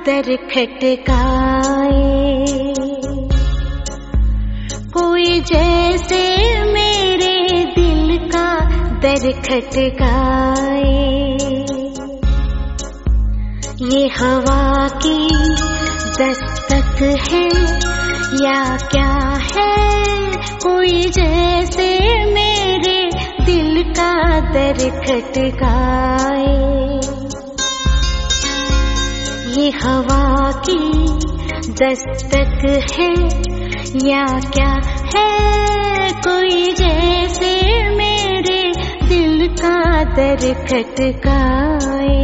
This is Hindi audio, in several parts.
दर खटकाए, कोई जैसे मेरे दिल का दर खटकाए। ये हवा की दस्तक है या क्या है, कोई जैसे मेरे दिल का दर खटकाए। ये हवा की दस्तक है या क्या है, कोई जैसे मेरे दिल का दर खटकाए।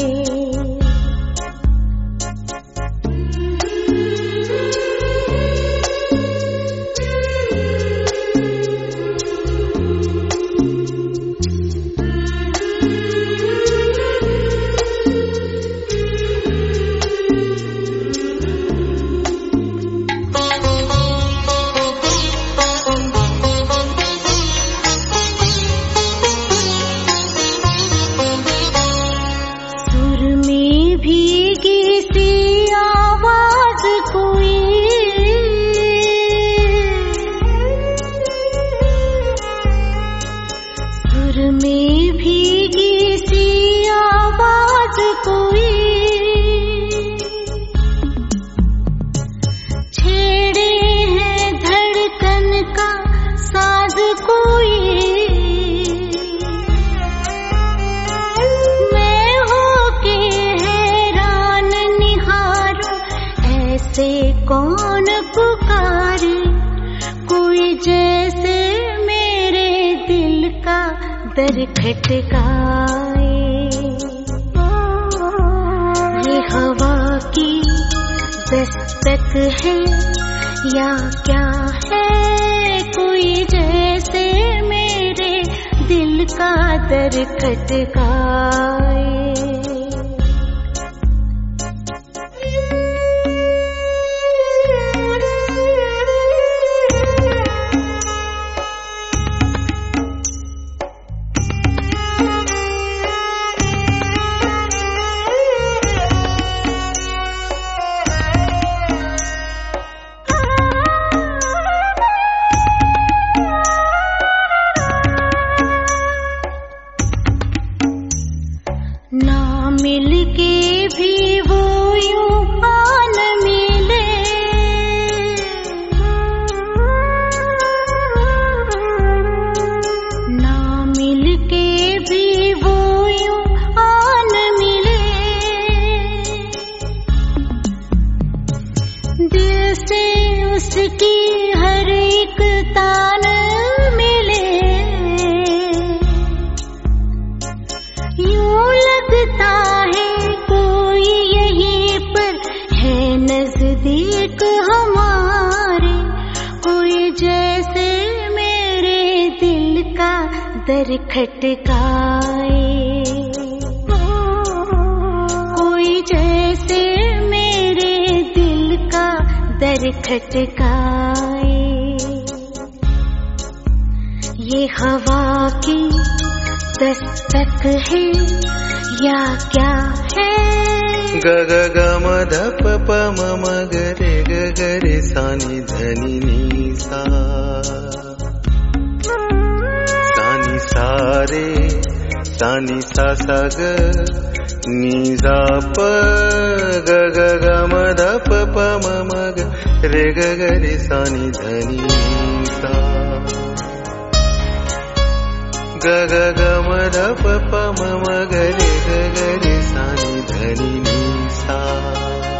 भीगी सी आवाज कोई, सुर में भीगी सी आवाज कोई, छेड़े है धड़कन का साज कोई। से कौन पुकारे, कोई जैसे मेरे दिल का दर खटकाए। ये हवा की दस्तक है या क्या है, कोई जैसे मेरे दिल का दर खटकाए। ना मिल के भी वो यूं आन मिले, ना मिल के भी वो यूं आन मिले। दिल से उसकी हर एक तान मिले, यूं लगता है कोई यहीं पर है नजदीक हमारे, कोई जैसे मेरे दिल का दर खटकाए। कोई जैसे मेरे दिल का दर खटकाए। ये हवा की दस्तक है या क्या है, ग ग ग म ध प प म म ग रे ग ग रे सा नि ध नि नि सा, सा नि सा रे सा नि सा सा ग नि सा प, ग ग ग म ध प प म म ग रे ग ग रे सा नि ध नि सा, ग ग ग म ध प प म म ग रे ग ग रे सा नि ध नि नि सा।